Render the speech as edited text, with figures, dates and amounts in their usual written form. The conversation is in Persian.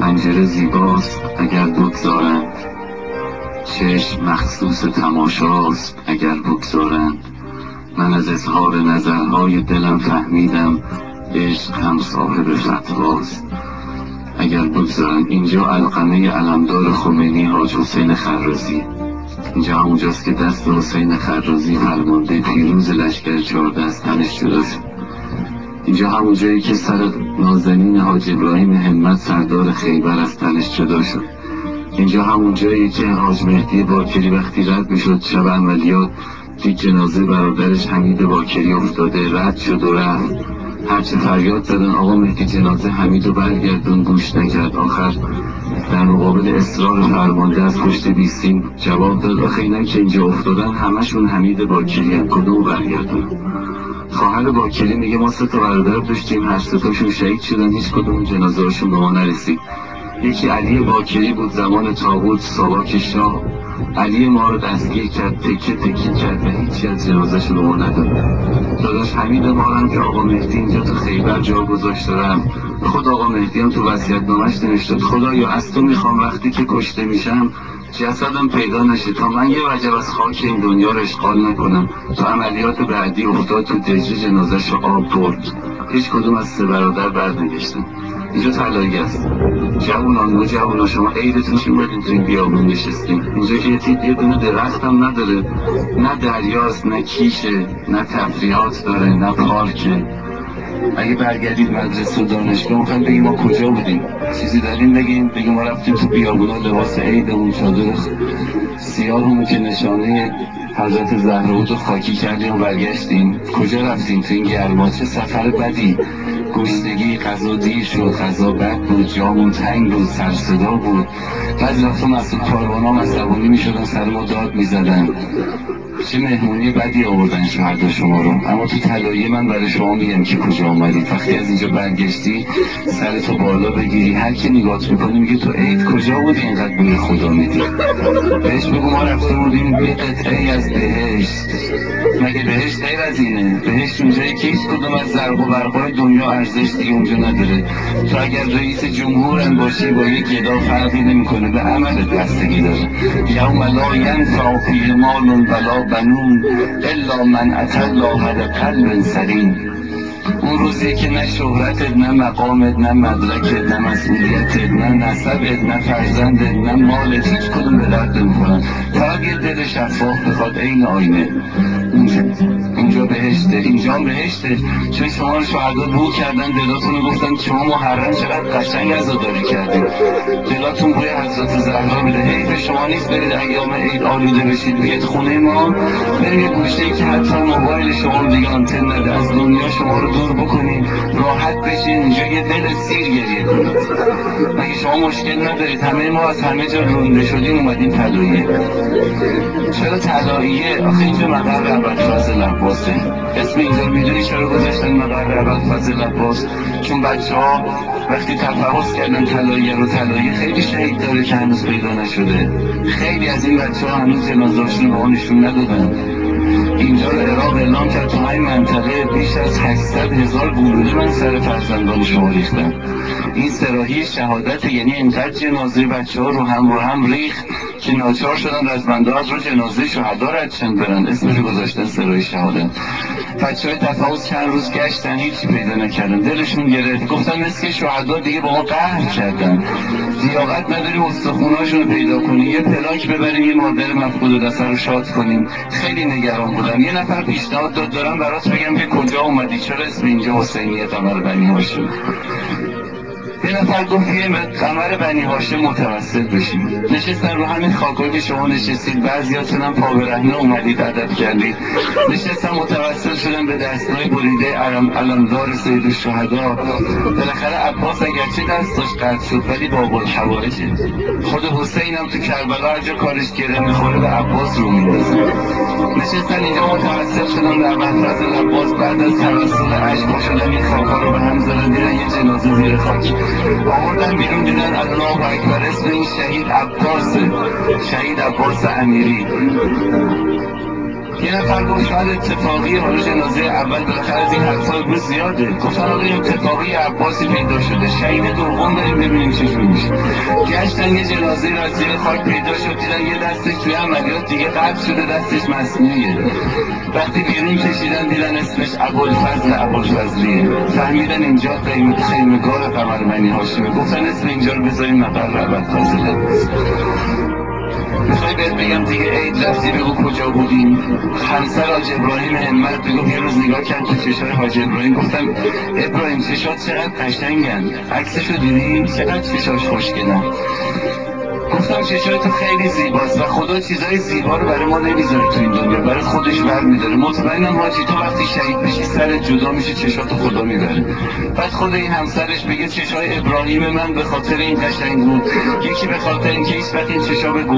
پنجره زیباست اگر بگذارند، چشم مخصوص تماشاست اگر بگذارند. من از اظهار نظرهای دلم فهمیدم عشق هم صاحب فتواست اگر بگذارند. اینجا علقمه علمدار خمینی حاج حسین خرازی، اینجا همونجاست که دست حسین خرازی فرمانده پیروز لشکر 14 از تنش جدا شد. اینجا همون جایی که سر نازنین حاج ابراهیم همت سردار خیبر از تنش جدا شد. اینجا همون جایی که حاج مهدی باکری وقتی رد میشد شب عملیات دید جنازه برادرش حمید باکری افتاده، رد شد و رفت. هرچه فریاد زدن آقا مهدی جنازه حمیدو برگردون، گوش نکرد. آخر در مقابل اصرار فرمانده از پشت بیستین جواب داد آخه اینایی که اینجا افتادن همشون حمید باکری هم، کدوم برگردون؟ خواهر باکری میگه ما 3 تا برادر داشتیم، هر 3 تاشون شهید شدن، هیچ کدوم جنازه هاشون به ما نرسید. یکی علی باکری بود زمان طاغوت ساواک شاه، علی ما رو دستگیر کرد، تکه تکه کرد و هیچی از جنازه‌شو به ما نداد. داداش حمید ما هم که آقا مهدی اینجا تو خیبر جا گذاشته رفت، خود آقا مهدی هم تو وصیت‌نامه‌اش نوشته خدایا از تو میخوام وقتی که کشته میشم جسدم پیدا نشه تا من یه وجب از خاک این دنیا رو اشغال نکنم. تو عملیات بعدی افتاد تو دجله، جنازه‌شو آب برد، هیچ کدوم از 3 برادر برنگشتن. اینجا طلایی است. جوونان نوجوانا شما عیدتون چی اومدین تو این بیابون نشستین؟ اینجا که یه دونه درخت هم نداره، نه دریاست نه کیشه نه تفریحات داره نه پارکه. اگه برگردید مدرسه و دانشگاه میخوایم بگیم ما کجا بودیم؟ چیزی داریم بگیم ما رفتیم تو بیابونا لباس عیدمون چادر سیاهمون که نشانه حضرت زهرا بود و خاکی کردیم و برگشتیم. کجا رفتیم تو این گرما؟ چه سفر بدی، گشنگی، غذا دیر شد، غذا بد بود، جامون تنگ بود، سر صدا بود. بعضی وقتا مسئول کاروانا هم عصبانی میشدن سر ما داد میزدن. چه مهمونی بدی آوردن شهر شما رو. اما تو طلایه من برای شما میگم که کجا آمدید. وقتی از اینجا برگشتی سرتو بالا بگیری، هر کی نگات میکنه میگه تو عید کجا بودی اینقدر بوی خدا میدی. بهش بگو ما رفته بودیم یه قطعه از بهشت. مگه بهشت غیر از اینه؟ بهشت اونجایی که هیچ کدوم از زرق و برقای دنیا ارزش دیگه اونجا نداره. تو اگر رئیس جمهورم باشی با یک گدا فرقی نمیکنه، به عملت بستگی داره. یوم لا ینفع فیه مال ولا بنون الا من اتى الله بقلب سلیم. اون روزی که نه شهرتت نه مقامت نه مدرکت نه مسئولیتت نه نسبت نه فرزندت نه مالت هیچ کدوم به درد نمیخورن. فقط یه دل شفاف بخواد عین آینه. اونجا بهشته، اینجا هم بهشته. چون شما رو شهدا بو کردن، دلاتون رو گفتن شما محرم چقدر قشنگ عزاداری کردید، دلاتون بوی حضرت زهرا میده. حیف شما نیست برید ایام عید آلوده بشید بیاد خونه ما، بریم یه گوشه‌ای که حتی موبایل شما رو دیگه آنتن نده، از دنیا شما رو دور بکنیم، راحت بشین اینجا یه دل سیر گریه کنید. مگه شما مشکل ندارید؟ همه ما از همه جا رونده شدیم اومدیم طلایه. چرا طلاییه؟ آخه اینجا مقر ابوالفضل عباسه. اسم اینجا میدونی چرا گذاشتن مقر ابوالفضل عباس؟ چون بچه‌ها وقتی تفحص کردن طلاییه رو، طلاییه خیلی شهید داره که هنوز پیدا نشده. خیلی از این بچه‌ها هنوز جنازه‌هاشون رو به ما نشون ندادن. اینجا رو عراق اعلام کرد تو همین منطقه بیش از 800,000 گلوله من سر فرزندان شما ریختم. این سراحی شهادت، یعنی اینقدر جنازه بچه‌ها رو هم ریخت که ناچار شدن رزمنده از رو جنازه شهدا رد شن برن، اسمش گذاشتن سراحی شهادت. بچه‌های تفاوض چند روز گشتن هیچی پیدا نکردن، دلشون گرفت، گفتن مثل شهدا دیگه با ما قهر کردن، لیاقت نداریم استخوناشون رو پیدا کنیم، یه پلاک ببریم یه مادر مفقود البصر رو شاد کنیم. خیلی نگران بودن. یه نفر پیشنهاد داد دارم برات بگم که کجا اومدی، چرا اسم اینجا حسینیه قمر بنی هاشم. یه نفر گفت بیایم به قمر بنی هاشم متوسل بشیم. نشستن رو همین خاکایی که شما نشستید، بعضیاتون هم پا برهنه اومدید ادب کردید، نشستن متوسل شدن به دستای بریده علمدار سید الشهدا. بالاخره عباس اگرچه دستش قطع شد ولی باب الحوائجه. خود حسین هم تو کربلا هر جا کارش گره میخوره به عباس رو میندازه. نشستن اینجا متوسل شدن به ابوالفضل عباس، بعد از توسل اشک‌ها شدن این خاک‌ها رو به هم زدن، دیدن یه جنازه زیر خاک آوردن بیرون، دیدن الله اکبر اسم این شهید عباسه، شهید عباس امیری. یه نفر گفت شاید اتفاقی، حالا جنازه اول بالاخره از این حرفا امروز زیاده. گفتن آقا این اتفاقی عباسی پیدا شده، شهید دوم بریم ببینیم چه جور میشه. گشتن یه جنازه را از زیر خاک پیدا شد، دیدن یه دستش توی عملیات دیگه قطع شده، دستش مصنوعیه. وقتی بیرون کشیدن دیدن اسمش ابوالفضلیه. فهمیدن اینجا خیمه‌گاه قمر بنی هاشمه. گفتن اسم اینجا رو بذاریم مقر ابوالفضل عباس. میخوای بهت بگم دیگه عید رفتی بگو کجا بودیم؟ همسر حاج ابراهیم همت میگفت یه روز نگاه کرد تو چشای حاج ابراهیم. گفتم ابراهیم چشات چقدر قشنگن، عکسشو دیدی؟ چقدر چشاش خوشگلن. گفتم چشای تو خیلی زیباست و خدا چیزای زیبا رو برای ما نمیذاره تو این دنیا، برای خودش برمیداره. مطمئنم حاجی تو وقتی شهید بشی سرت جدا میشه، چشاتو خدا میبره. بعد خود این همسرش بگه چشای ابراهیم من به خاطر این قشنگ بود، یکی به خاطر اینکه هیچ وقت این چشا به